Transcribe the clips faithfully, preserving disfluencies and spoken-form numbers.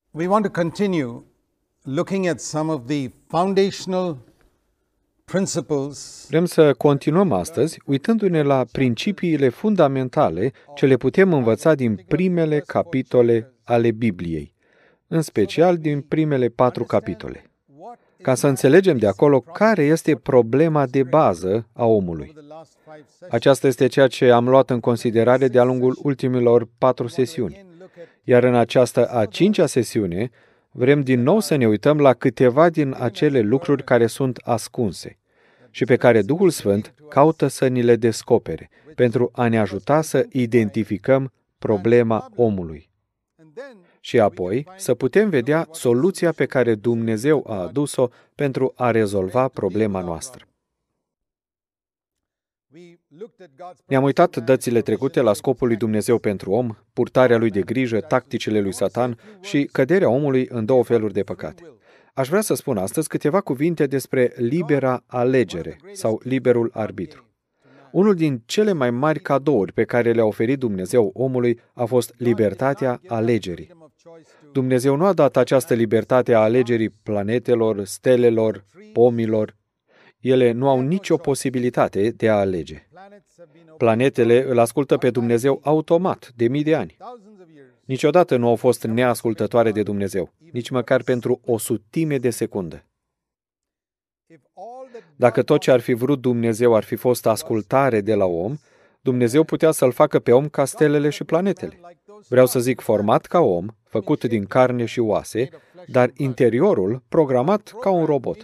We want to continue looking at some of the foundational principles. Vrem să continuăm astăzi uitându-ne la principiile fundamentale ce le putem învăța din primele capitole ale Bibliei, în special din primele patru capitole, ca să înțelegem de acolo care este problema de bază a omului. Aceasta este ceea ce am luat în considerare de-a lungul ultimilor patru sesiuni. Iar în această a cincea sesiune, vrem din nou să ne uităm la câteva din acele lucruri care sunt ascunse și pe care Duhul Sfânt caută să ni le descopere, pentru a ne ajuta să identificăm problema omului. Și apoi să putem vedea soluția pe care Dumnezeu a adus-o pentru a rezolva problema noastră. Ne-am uitat dățile trecute la scopul lui Dumnezeu pentru om, purtarea lui de grijă, tacticile lui Satan și căderea omului în două feluri de păcate. Aș vrea să spun astăzi câteva cuvinte despre libera alegere sau liberul arbitru. Unul din cele mai mari cadouri pe care le-a oferit Dumnezeu omului a fost libertatea alegerii. Dumnezeu nu a dat această libertate a alegerii planetelor, stelelor, pomilor. Ele nu au nicio posibilitate de a alege. Planetele îl ascultă pe Dumnezeu automat, de mii de ani. Niciodată nu au fost neascultătoare de Dumnezeu, nici măcar pentru o sutime de secundă. Dacă tot ce ar fi vrut Dumnezeu ar fi fost ascultare de la om, Dumnezeu putea să-l facă pe om ca stelele și planetele. Vreau să zic format ca om, făcut din carne și oase, dar interiorul programat ca un robot.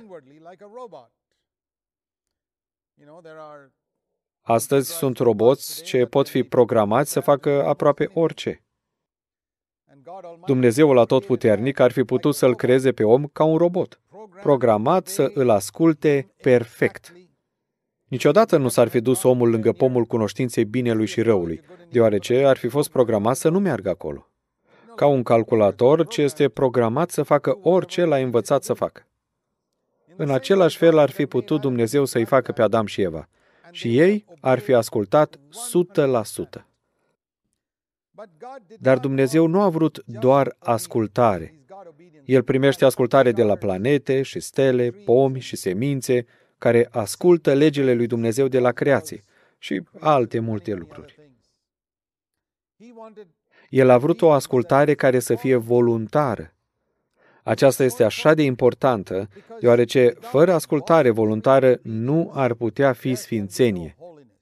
Astăzi sunt roboți ce pot fi programați să facă aproape orice. Dumnezeul Atotputernic ar fi putut să-l creeze pe om ca un robot, programat să îl asculte perfect. Niciodată nu s-ar fi dus omul lângă pomul cunoștinței binelui și răului, deoarece ar fi fost programat să nu meargă acolo. Ca un calculator ce este programat să facă orice l-a învățat să facă. În același fel ar fi putut Dumnezeu să-i facă pe Adam și Eva. Și ei ar fi ascultat o sută la sută. Dar Dumnezeu nu a vrut doar ascultare. El primește ascultare de la planete și stele, pomi și semințe, care ascultă legile lui Dumnezeu de la creație și alte multe lucruri. El a vrut o ascultare care să fie voluntară. Aceasta este așa de importantă, deoarece fără ascultare voluntară nu ar putea fi sfințenie.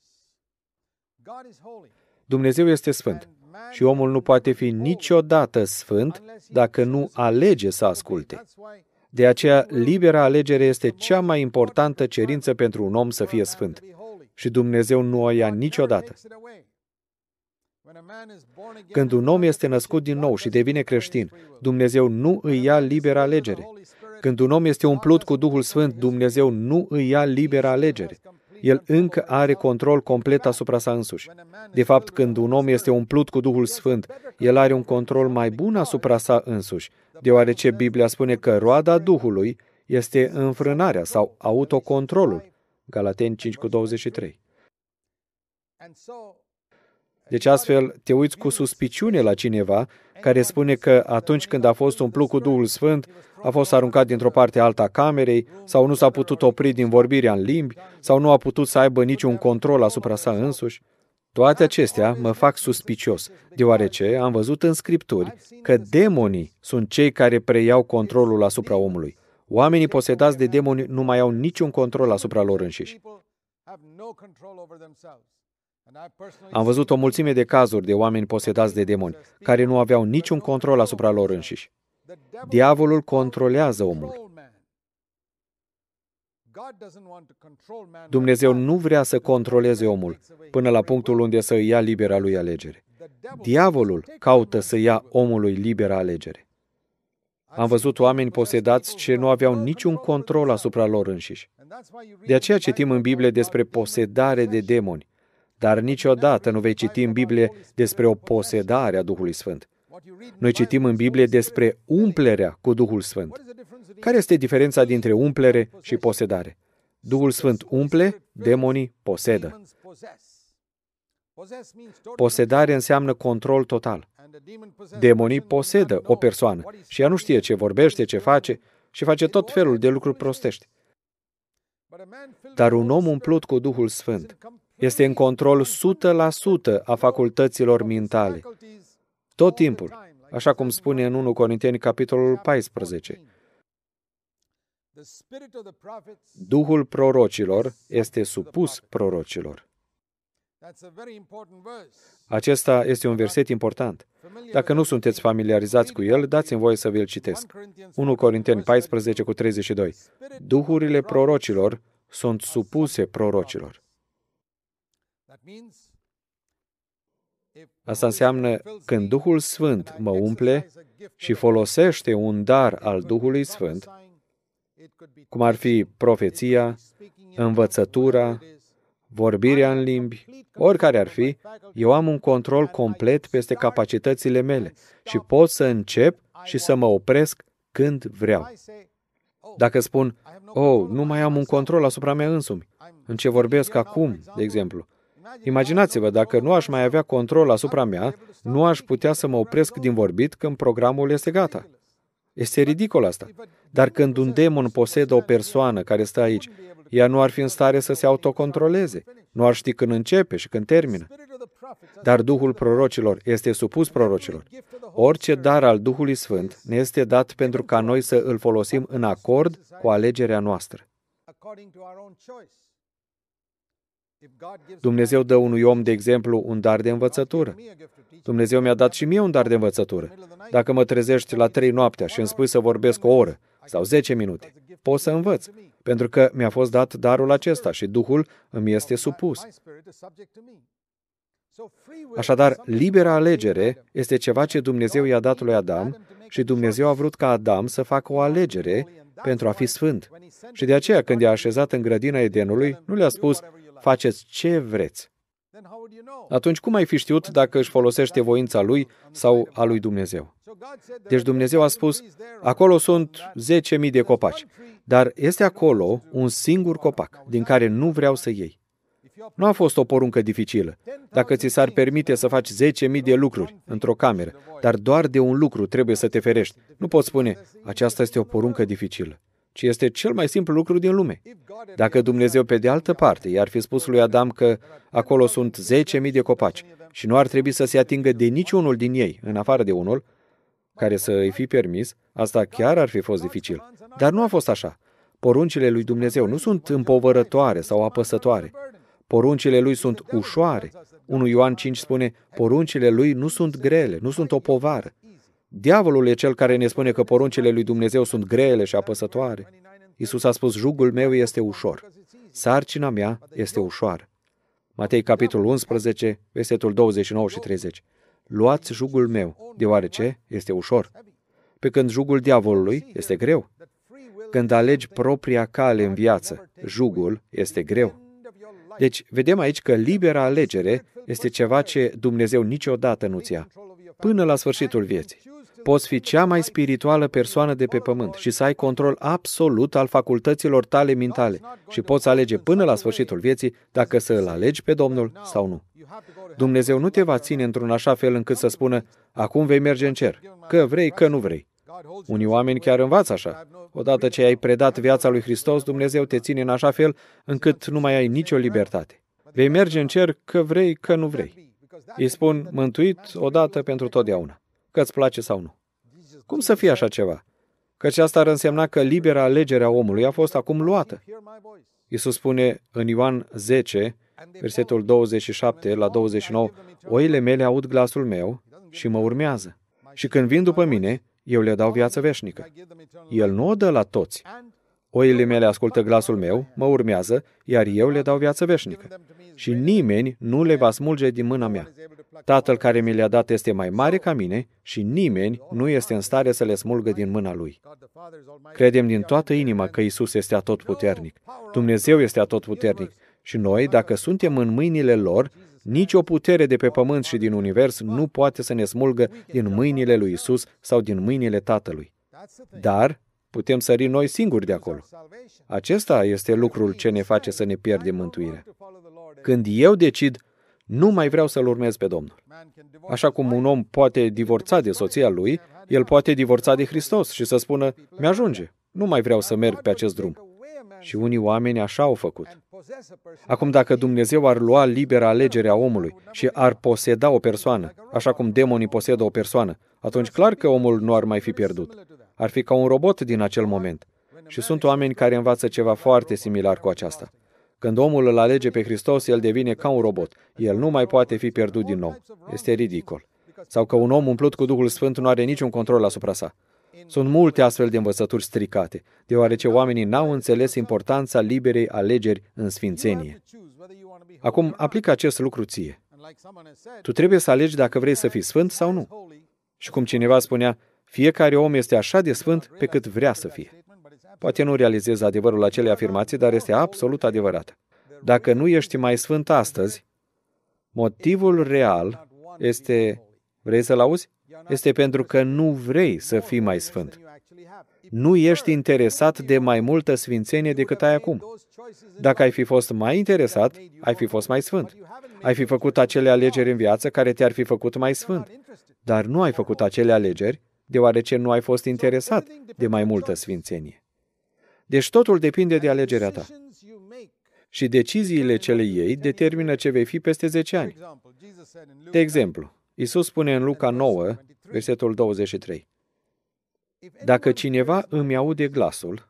Dumnezeu este sfânt și omul nu poate fi niciodată sfânt dacă nu alege să asculte. De aceea, libera alegere este cea mai importantă cerință pentru un om să fie sfânt. Și Dumnezeu nu o ia niciodată. Când un om este născut din nou și devine creștin, Dumnezeu nu îi ia libera alegere. Când un om este umplut cu Duhul Sfânt, Dumnezeu nu îi ia libera alegere. El încă are control complet asupra sa însuși. De fapt, când un om este umplut cu Duhul Sfânt, el are un control mai bun asupra sa însuși, deoarece Biblia spune că roada Duhului este înfrânarea sau autocontrolul. Galateni cinci cu douăzeci și trei. Deci astfel te uiți cu suspiciune la cineva care spune că atunci când a fost umplut cu Duhul Sfânt, a fost aruncat dintr-o parte alta a camerei, sau nu s-a putut opri din vorbirea în limbi, sau nu a putut să aibă niciun control asupra sa însuși. Toate acestea mă fac suspicios, deoarece am văzut în Scripturi că demonii sunt cei care preiau controlul asupra omului. Oamenii posedați de demoni nu mai au niciun control asupra lor înșiși. Am văzut o mulțime de cazuri de oameni posedați de demoni, care nu aveau niciun control asupra lor înșiși. Diavolul controlează omul. Dumnezeu nu vrea să controleze omul până la punctul unde să îi ia libera lui alegere. Diavolul caută să ia omului libera alegere. Am văzut oameni posedați ce nu aveau niciun control asupra lor înșiși. De aceea citim în Biblie despre posedare de demoni, dar niciodată nu vei citi în Biblie despre o posedare a Duhului Sfânt. Noi citim în Biblie despre umplerea cu Duhul Sfânt. Care este diferența dintre umplere și posedare? Duhul Sfânt umple, demonii posedă. Posedare înseamnă control total. Demonii posedă o persoană și ea nu știe ce vorbește, ce face și face tot felul de lucruri prostești. Dar un om umplut cu Duhul Sfânt este în control o sută la sută a facultăților mintale. Tot timpul, așa cum spune în întâi Corinteni, capitolul paisprezece. Duhul prorocilor este supus prorocilor. Acesta este un verset important. Dacă nu sunteți familiarizați cu el, dați-mi voie să vi-l citesc. întâi Corinteni paisprezece cu treizeci și doi. Duhurile prorocilor sunt supuse prorocilor. Asta înseamnă când Duhul Sfânt mă umple și folosește un dar al Duhului Sfânt, cum ar fi profeția, învățătura, vorbirea în limbi, oricare ar fi, eu am un control complet peste capacitățile mele și pot să încep și să mă opresc când vreau. Dacă spun, oh, nu mai am un control asupra mea însumi, în ce vorbesc acum, de exemplu, imaginați-vă, dacă nu aș mai avea control asupra mea, nu aș putea să mă opresc din vorbit când programul este gata. Este ridicol asta. Dar când un demon posedă o persoană care stă aici, ea nu ar fi în stare să se autocontroleze, nu ar ști când începe și când termină. Dar Duhul prorocilor este supus prorocilor. Orice dar al Duhului Sfânt ne este dat pentru ca noi să îl folosim în acord cu alegerea noastră. Dumnezeu dă unui om, de exemplu, un dar de învățătură. Dumnezeu mi-a dat și mie un dar de învățătură. Dacă mă trezești la trei noaptea și îmi spui să vorbesc o oră sau zece minute, pot să învăț, pentru că mi-a fost dat darul acesta și Duhul îmi este supus. Așadar, libera alegere este ceva ce Dumnezeu i-a dat lui Adam și Dumnezeu a vrut ca Adam să facă o alegere pentru a fi sfânt. Și de aceea, când i-a așezat în grădina Edenului, nu le-a spus, faceți ce vreți. Atunci cum ai fi știut dacă își folosește voința lui sau a lui Dumnezeu? Deci Dumnezeu a spus, acolo sunt zece mii de copaci, dar este acolo un singur copac, din care nu vreau să iei. Nu a fost o poruncă dificilă. Dacă ți s-ar permite să faci zece mii de lucruri într-o cameră, dar doar de un lucru trebuie să te ferești, nu poți spune, aceasta este o poruncă dificilă, ci este cel mai simplu lucru din lume. Dacă Dumnezeu, pe de altă parte, i-ar fi spus lui Adam că acolo sunt zece mii de copaci și nu ar trebui să se atingă de niciunul din ei, în afară de unul, care să îi fi permis, asta chiar ar fi fost dificil. Dar nu a fost așa. Poruncile lui Dumnezeu nu sunt împovărătoare sau apăsătoare. Poruncile lui sunt ușoare. întâi Ioan cinci spune, poruncile lui nu sunt grele, nu sunt o povară. Diavolul e cel care ne spune că poruncile lui Dumnezeu sunt grele și apăsătoare. Iisus a spus, jugul meu este ușor. Sarcina mea este ușoară. Matei, capitolul unsprezece, versetul douăzeci și nouă și treizeci. Luați jugul meu, deoarece este ușor. Pe când jugul diavolului este greu. Când alegi propria cale în viață, jugul este greu. Deci, vedem aici că libera alegere este ceva ce Dumnezeu niciodată nu-ți ia. Până la sfârșitul vieții. Poți fi cea mai spirituală persoană de pe pământ și să ai control absolut al facultăților tale mintale și poți alege până la sfârșitul vieții dacă să îl alegi pe Domnul sau nu. Dumnezeu nu te va ține într-un așa fel încât să spună, acum vei merge în cer, că vrei, că nu vrei. Unii oameni chiar învață așa. Odată ce ai predat viața lui Hristos, Dumnezeu te ține în așa fel încât nu mai ai nicio libertate. Vei merge în cer că vrei, că nu vrei. Îi spun, mântuit odată pentru totdeauna, că îți place sau nu. Cum să fie așa ceva? Căci asta ar însemna că libera alegere a omului a fost acum luată. Iisus spune în Ioan zece, versetul douăzeci și șapte la douăzeci și nouă, oile mele aud glasul meu și mă urmează. Și când vin după mine, eu le dau viață veșnică. El nu o dă la toți. Oile mele ascultă glasul meu, mă urmează, iar eu le dau viață veșnică. Și nimeni nu le va smulge din mâna mea. Tatăl care mi le-a dat este mai mare ca mine și nimeni nu este în stare să le smulgă din mâna lui. Credem din toată inima că Iisus este atotputernic. Dumnezeu este atotputernic. Și noi, dacă suntem în mâinile lor, nici o putere de pe pământ și din univers nu poate să ne smulgă din mâinile lui Iisus sau din mâinile Tatălui. Dar putem sări noi singuri de acolo. Acesta este lucrul ce ne face să ne pierdem mântuirea. Când eu decid, nu mai vreau să-L urmez pe Domnul. Așa cum un om poate divorța de soția lui, el poate divorța de Hristos și să spună, mi-ajunge, nu mai vreau să merg pe acest drum. Și unii oameni așa au făcut. Acum, dacă Dumnezeu ar lua libera alegere a omului și ar poseda o persoană, așa cum demonii posedă o persoană, atunci clar că omul nu ar mai fi pierdut. Ar fi ca un robot din acel moment. Și sunt oameni care învață ceva foarte similar cu aceasta. Când omul îl alege pe Hristos, el devine ca un robot. El nu mai poate fi pierdut din nou. Este ridicol. Sau că un om umplut cu Duhul Sfânt nu are niciun control asupra sa. Sunt multe astfel de învățături stricate, deoarece oamenii n-au înțeles importanța liberei alegeri în sfințenie. Acum, aplică acest lucru ție. Tu trebuie să alegi dacă vrei să fii sfânt sau nu. Și cum cineva spunea, fiecare om este așa de sfânt pe cât vrea să fie. Poate nu realizezi adevărul acelei afirmații, dar este absolut adevărat. Dacă nu ești mai sfânt astăzi, motivul real este, vrei să-l auzi? Este pentru că nu vrei să fii mai sfânt. Nu ești interesat de mai multă sfințenie decât ai acum. Dacă ai fi fost mai interesat, ai fi fost mai sfânt. Ai fi făcut acele alegeri în viață care te-ar fi făcut mai sfânt. Dar nu ai făcut acele alegeri, deoarece nu ai fost interesat de mai multă sfințenie. Deci totul depinde de alegerea ta. Și deciziile ce le iei determină ce vei fi peste zece ani. De exemplu, Iisus spune în Luca nouă, versetul douăzeci și trei, dacă cineva îmi aude glasul,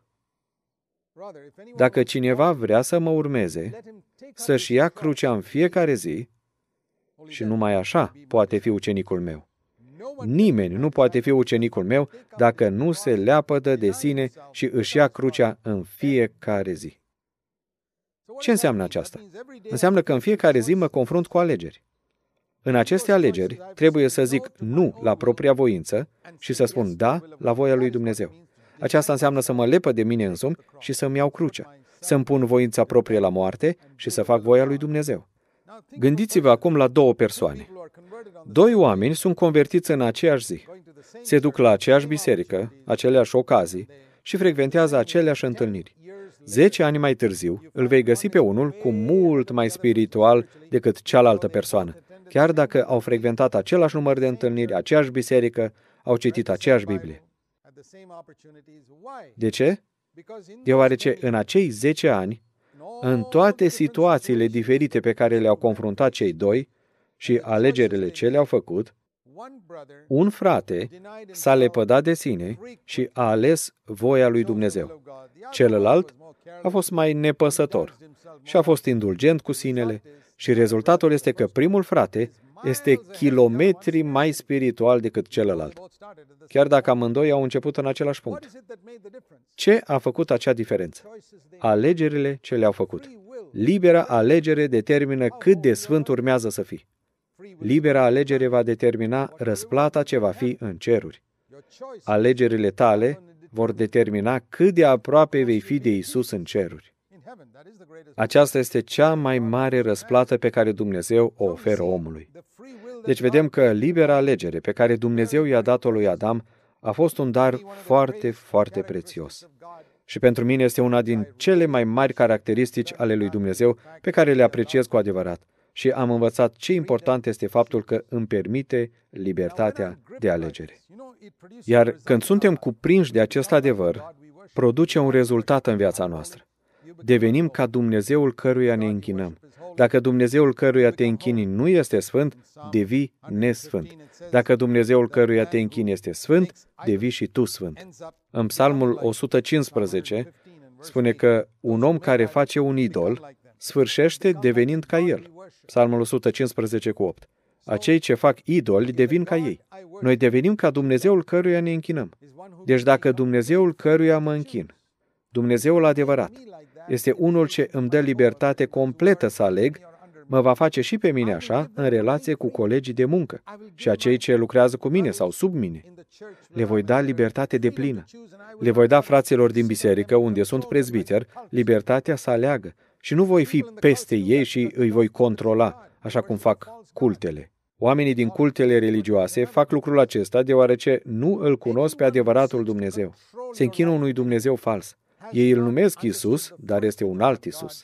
dacă cineva vrea să mă urmeze, să-și ia crucea în fiecare zi, și numai așa poate fi ucenicul meu. Nimeni nu poate fi ucenicul meu dacă nu se leapădă de sine și își ia crucea în fiecare zi. Ce înseamnă aceasta? Înseamnă că în fiecare zi mă confrunt cu alegeri. În aceste alegeri trebuie să zic nu la propria voință și să spun da la voia lui Dumnezeu. Aceasta înseamnă să mă lepăd de mine însumi și să-mi iau crucea, să-mi pun voința proprie la moarte și să fac voia lui Dumnezeu. Gândiți-vă acum la două persoane. Doi oameni sunt convertiți în aceeași zi. Se duc la aceeași biserică, aceleași ocazii și frecventează aceleași întâlniri. Zece ani mai târziu, îl vei găsi pe unul cu mult mai spiritual decât cealaltă persoană, chiar dacă au frecventat același număr de întâlniri, aceeași biserică, au citit aceeași Biblie. De ce? Deoarece în acei zece ani, în toate situațiile diferite pe care le-au confruntat cei doi și alegerile ce le-au făcut, un frate s-a lepădat de sine și a ales voia lui Dumnezeu. Celălalt a fost mai nepăsător și a fost indulgent cu sinele și rezultatul este că primul frate este kilometri mai spiritual decât celălalt, chiar dacă amândoi au început în același punct. Ce a făcut acea diferență? Alegerile ce le-au făcut. Libera alegere determină cât de sfânt urmează să fii. Libera alegere va determina răsplata ce va fi în ceruri. Alegerile tale vor determina cât de aproape vei fi de Iisus în ceruri. Aceasta este cea mai mare răsplată pe care Dumnezeu o oferă omului. Deci vedem că libera alegere pe care Dumnezeu i-a dat-o lui Adam a fost un dar foarte, foarte prețios. Și pentru mine este una din cele mai mari caracteristici ale lui Dumnezeu pe care le apreciez cu adevărat. Și am învățat ce important este faptul că îmi permite libertatea de alegere. Iar când suntem cuprinși de acest adevăr, produce un rezultat în viața noastră. Devenim ca Dumnezeul căruia ne închinăm. Dacă Dumnezeul căruia te închini nu este sfânt, devii nesfânt. Dacă Dumnezeul căruia te închini este sfânt, devii și tu sfânt. În Psalmul o sută cincisprezece spune că un om care face un idol sfârșește devenind ca el. Psalmul o sută cincisprezece cu opt. Acei ce fac idoli devin ca ei. Noi devenim ca Dumnezeul căruia ne închinăm. Deci dacă Dumnezeul căruia mă închin, Dumnezeul adevărat, este unul ce îmi dă libertate completă să aleg, mă va face și pe mine așa în relație cu colegii de muncă și acei ce lucrează cu mine sau sub mine. Le voi da libertate deplină. Le voi da fraților din biserică, unde sunt prezbiteri, libertatea să aleagă și nu voi fi peste ei și îi voi controla, așa cum fac cultele. Oamenii din cultele religioase fac lucrul acesta deoarece nu îl cunosc pe adevăratul Dumnezeu. Se închină unui Dumnezeu fals. Ei îl numesc Iisus, dar este un alt Iisus.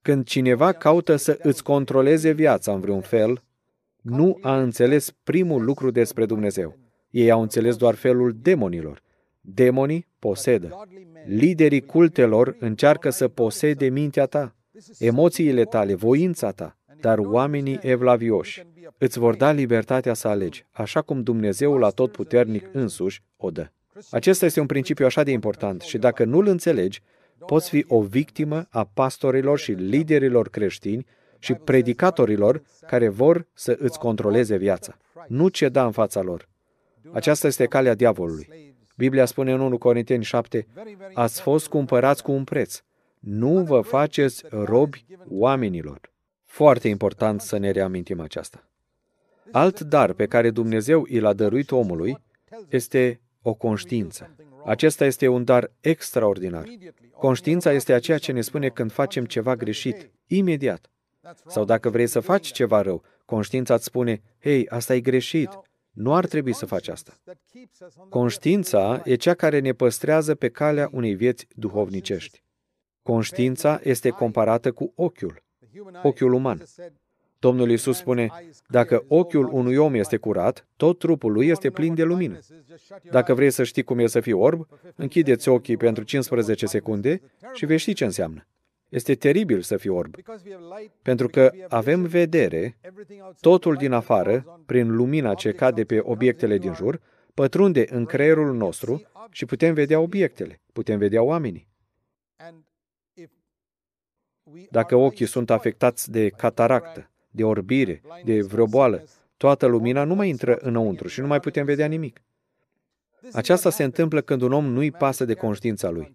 Când cineva caută să îți controleze viața în vreun fel, nu a înțeles primul lucru despre Dumnezeu. Ei au înțeles doar felul demonilor. Demonii posedă. Liderii cultelor încearcă să posede mintea ta, emoțiile tale, voința ta, dar oamenii evlavioși îți vor da libertatea să alegi, așa cum Dumnezeul Atotputernic însuși o dă. Acesta este un principiu așa de important și dacă nu-l înțelegi, poți fi o victimă a pastorilor și liderilor creștini și predicatorilor care vor să îți controleze viața. Nu ceda în fața lor. Aceasta este calea diavolului. Biblia spune în întâi Corinteni șapte, ați fost cumpărați cu un preț. Nu vă faceți robi oamenilor. Foarte important să ne reamintim aceasta. Alt dar pe care Dumnezeu i l-a dăruit omului este o conștiință. Acesta este un dar extraordinar. Conștiința este aceea ce ne spune când facem ceva greșit, imediat. Sau dacă vrei să faci ceva rău, conștiința îți spune, hei, asta e greșit, nu ar trebui să faci asta. Conștiința e cea care ne păstrează pe calea unei vieți duhovnicești. Conștiința este comparată cu ochiul, ochiul uman. Domnul Iisus spune, dacă ochiul unui om este curat, tot trupul lui este plin de lumină. Dacă vrei să știi cum e să fii orb, închideți ochii pentru cincisprezece secunde și vei ști ce înseamnă. Este teribil să fii orb, pentru că avem vedere, totul din afară, prin lumina ce cade pe obiectele din jur, pătrunde în creierul nostru și putem vedea obiectele, putem vedea oamenii. Dacă ochii sunt afectați de cataractă, de orbire, de vreo boală, toată lumina nu mai intră înăuntru și nu mai putem vedea nimic. Aceasta se întâmplă când un om nu-i pasă de conștiința lui.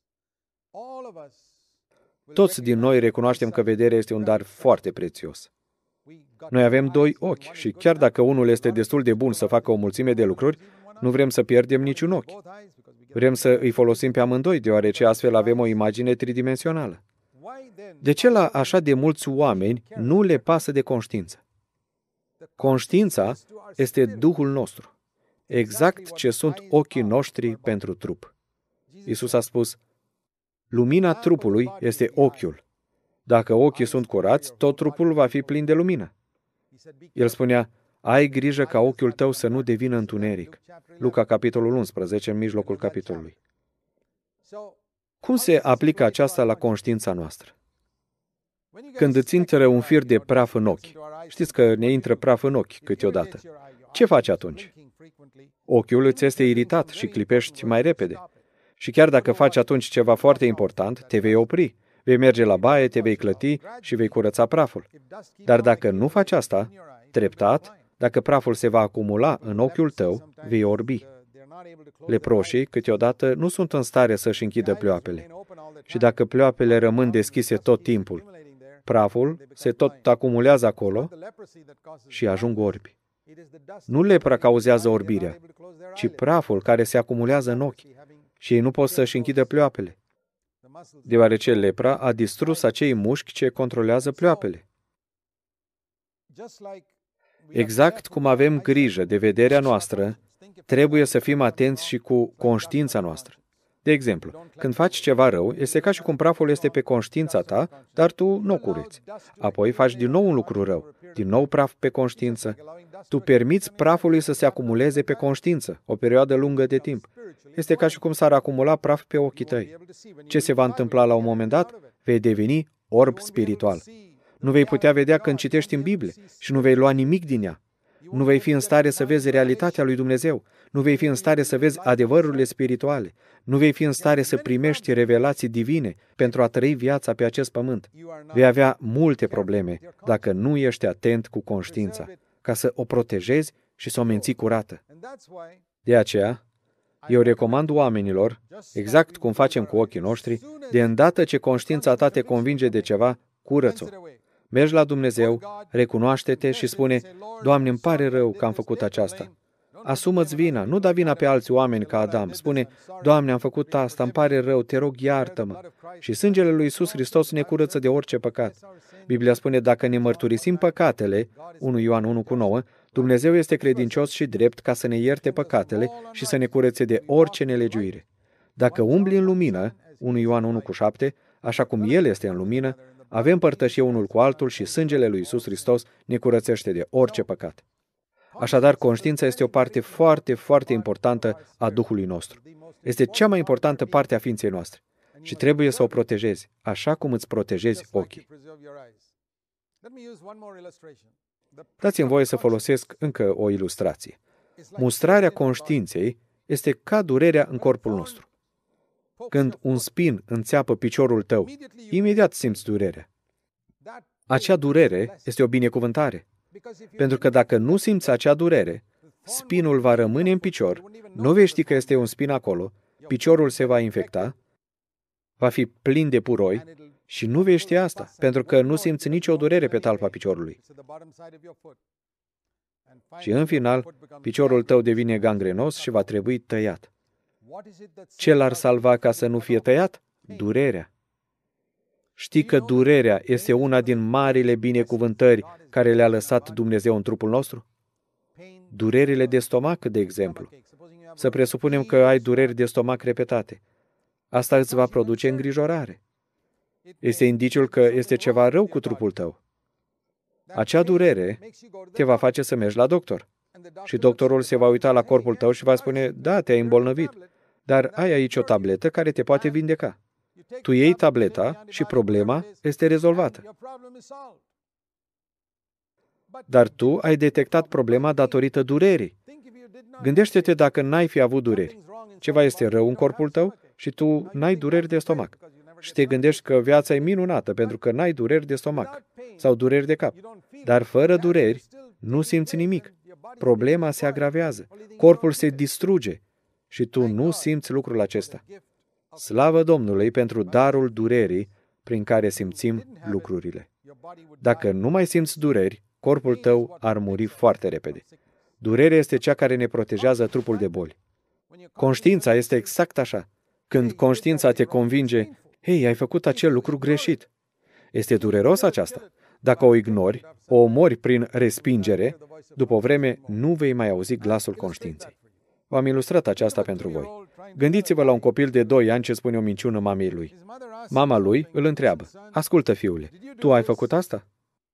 Toți din noi recunoaștem că vederea este un dar foarte prețios. Noi avem doi ochi și chiar dacă unul este destul de bun să facă o mulțime de lucruri, nu vrem să pierdem niciun ochi. Vrem să îi folosim pe amândoi, deoarece astfel avem o imagine tridimensională. De ce la așa de mulți oameni nu le pasă de conștiință? Conștiința este Duhul nostru, exact ce sunt ochii noștri pentru trup. Iisus a spus, lumina trupului este ochiul. Dacă ochii sunt curați, tot trupul va fi plin de lumină. El spunea, ai grijă ca ochiul tău să nu devină întuneric. Luca, capitolul unsprezece, în mijlocul capitolului. Cum se aplică aceasta la conștiința noastră? Când îți intră un fir de praf în ochi, știți că ne intră praf în ochi câteodată, ce faci atunci? Ochiul îți este iritat și clipești mai repede. Și chiar dacă faci atunci ceva foarte important, te vei opri, vei merge la baie, te vei clăti și vei curăța praful. Dar dacă nu faci asta, treptat, dacă praful se va acumula în ochiul tău, vei orbi. Leproșii, câteodată, nu sunt în stare să-și închidă pleoapele. Și dacă pleoapele rămân deschise tot timpul, praful se tot acumulează acolo și ajung orbi. Nu lepra cauzează orbirea, ci praful care se acumulează în ochi și ei nu pot să-și închidă pleoapele, deoarece lepra a distrus acei mușchi ce controlează pleoapele. Exact cum avem grijă de vederea noastră, trebuie să fim atenți și cu conștiința noastră. De exemplu, când faci ceva rău, este ca și cum praful este pe conștiința ta, dar tu nu o cureți. Apoi faci din nou un lucru rău, din nou praf pe conștiință. Tu permiți prafului să se acumuleze pe conștiință, o perioadă lungă de timp. Este ca și cum s-ar acumula praf pe ochii tăi. Ce se va întâmpla la un moment dat? Vei deveni orb spiritual. Nu vei putea vedea când citești în Biblie și nu vei lua nimic din ea. Nu vei fi în stare să vezi realitatea lui Dumnezeu. Nu vei fi în stare să vezi adevărurile spirituale. Nu vei fi în stare să primești revelații divine pentru a trăi viața pe acest pământ. Vei avea multe probleme dacă nu ești atent cu conștiința, ca să o protejezi și să o menții curată. De aceea, eu recomand oamenilor, exact cum facem cu ochii noștri, de îndată ce conștiința ta te convinge de ceva, curăț-o. Mergi la Dumnezeu, recunoaște-te și spune, Doamne, îmi pare rău că am făcut aceasta. Asumă-ți vina, nu da vina pe alți oameni ca Adam. Spune, Doamne, am făcut asta, îmi pare rău, te rog, iartă-mă. Și sângele lui Iisus Hristos ne curăță de orice păcat. Biblia spune, dacă ne mărturisim păcatele, unu Ioan unu cu nouă, Dumnezeu este credincios și drept ca să ne ierte păcatele și să ne curățe de orice nelegiuire. Dacă umbli în lumină, unu Ioan unu cu șapte, așa cum El este în lumină, Avem părtășie unul cu altul și sângele lui Iisus Hristos ne curățește de orice păcat. Așadar, conștiința este o parte foarte, foarte importantă a Duhului nostru. Este cea mai importantă parte a ființei noastre și trebuie să o protejezi, așa cum îți protejezi ochii. Dați-mi voie să folosesc încă o ilustrație. Mustrarea conștiinței este ca durerea în corpul nostru. Când un spin înțeapă piciorul tău, imediat simți durerea. Acea durere este o binecuvântare, pentru că dacă nu simți acea durere, spinul va rămâne în picior, nu vei ști că este un spin acolo, piciorul se va infecta, va fi plin de puroi și nu vei ști asta, pentru că nu simți nicio durere pe talpa piciorului. Și în final, piciorul tău devine gangrenos și va trebui tăiat. Ce l-ar salva ca să nu fie tăiat? Durerea. Știi că durerea este una din marile binecuvântări care le-a lăsat Dumnezeu în trupul nostru? Durerile de stomac, de exemplu. Să presupunem că ai dureri de stomac repetate. Asta îți va produce îngrijorare. Este indiciul că este ceva rău cu trupul tău. Acea durere te va face să mergi la doctor. Și doctorul se va uita la corpul tău și va spune, da, te-ai îmbolnăvit, dar ai aici o tabletă care te poate vindeca. Tu iei tableta și problema este rezolvată. Dar tu ai detectat problema datorită durerii. Gândește-te dacă n-ai fi avut dureri. Ceva este rău în corpul tău și tu n-ai dureri de stomac. Și te gândești că viața e minunată pentru că n-ai dureri de stomac sau dureri de cap. Dar fără dureri nu simți nimic. Problema se agravează. Corpul se distruge și tu nu simți lucrul acesta. Slavă Domnului pentru darul durerii prin care simțim lucrurile. Dacă nu mai simți dureri, corpul tău ar muri foarte repede. Durerea este cea care ne protejează trupul de boli. Conștiința este exact așa. Când conștiința te convinge, hei, ai făcut acel lucru greșit. Este dureros aceasta. Dacă o ignori, o omori prin respingere, după o vreme nu vei mai auzi glasul conștiinței. V-am ilustrat aceasta pentru voi. Gândiți-vă la un copil de doi ani ce spune o minciună mamei lui. Mama lui îl întreabă, ascultă, fiule, tu ai făcut asta?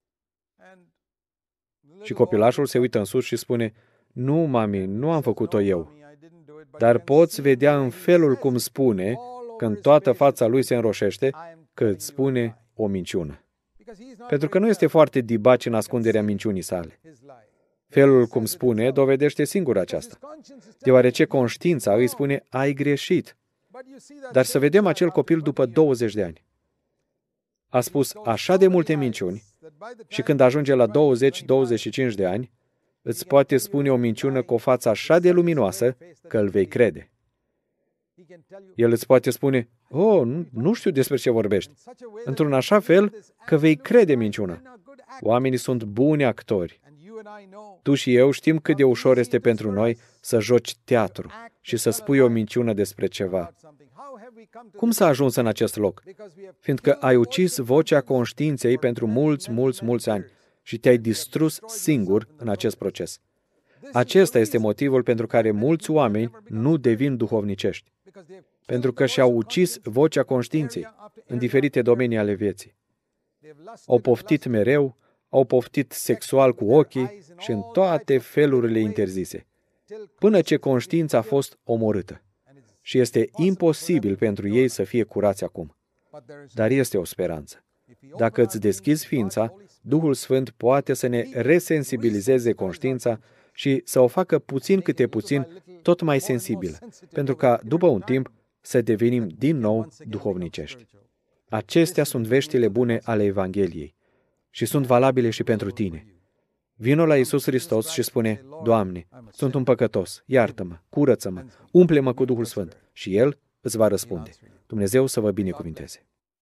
Și copilașul se uită în sus și spune, nu, mami, nu am făcut-o eu. Dar poți vedea în felul cum spune, când toată fața lui se înroșește, că îți spune o minciună. Pentru că nu este foarte dibaci în ascunderea minciunii sale. Felul cum spune dovedește singur aceasta, deoarece conștiința îi spune, ai greșit. Dar să vedem acel copil după douăzeci de ani. A spus așa de multe minciuni și când ajunge la douăzeci douăzeci și cinci de ani, îți poate spune o minciună cu o față așa de luminoasă că îl vei crede. El îți poate spune, oh, nu, nu știu despre ce vorbești, într-un așa fel că vei crede minciuna. Oamenii sunt buni actori. Tu și eu știm cât de ușor este pentru noi să joci teatru și să spui o minciună despre ceva. Cum s-a ajuns în acest loc? Fiindcă ai ucis vocea conștiinței pentru mulți, mulți, mulți ani și te-ai distrus singur în acest proces. Acesta este motivul pentru care mulți oameni nu devin duhovnicești. Pentru că și-au ucis vocea conștiinței în diferite domenii ale vieții. Au poftit mereu, au poftit sexual cu ochii și în toate felurile interzise, până ce conștiința a fost omorâtă. Și este imposibil pentru ei să fie curați acum. Dar este o speranță. Dacă îți deschizi ființa, Duhul Sfânt poate să ne resensibilizeze conștiința și să o facă puțin câte puțin tot mai sensibilă, pentru ca, după un timp, să devenim din nou duhovnicești. Acestea sunt veștile bune ale Evangheliei și sunt valabile și pentru tine. Vino la Iisus Hristos și spune, Doamne, sunt un păcătos, iartă-mă, curăță-mă, umple-mă cu Duhul Sfânt și El îți va răspunde. Dumnezeu să vă binecuvinteze.